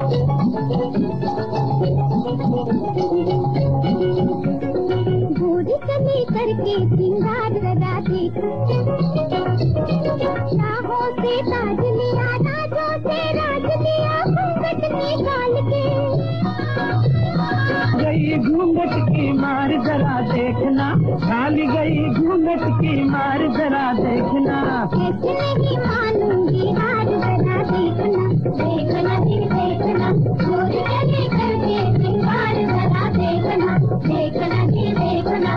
बूढ़ी कली करके सिंगार राधी, शाहों से ताज लिया, राजों से राज लिया, घूंघट निकाल के गई घूंघट की मार जरा देखना, खाली गई घूंघट की मार जरा देखना। कैसे नहीं मानूंगी हार जरा देखना, देखना दिल देखना, बूढ़ी कली करके सिंगार जरा देखना, देखना दिल देखना।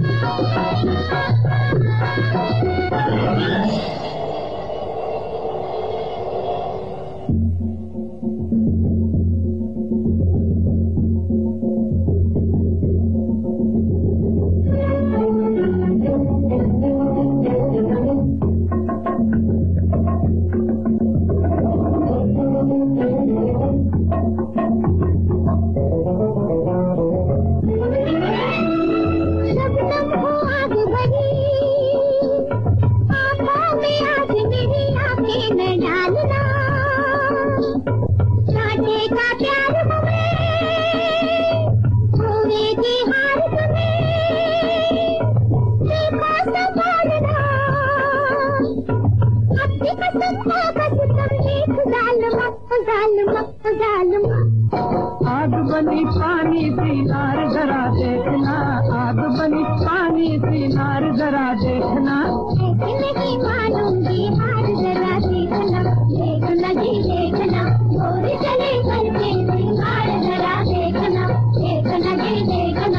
आग बनी पानी सी नार जरा देखना, आग बनी पानी सी नार जरा देखना। नहीं मानूंगी हार जरा देखना, देखना जी देखना, और चले करके सिंगार जरा देखना, देखना जी देखना।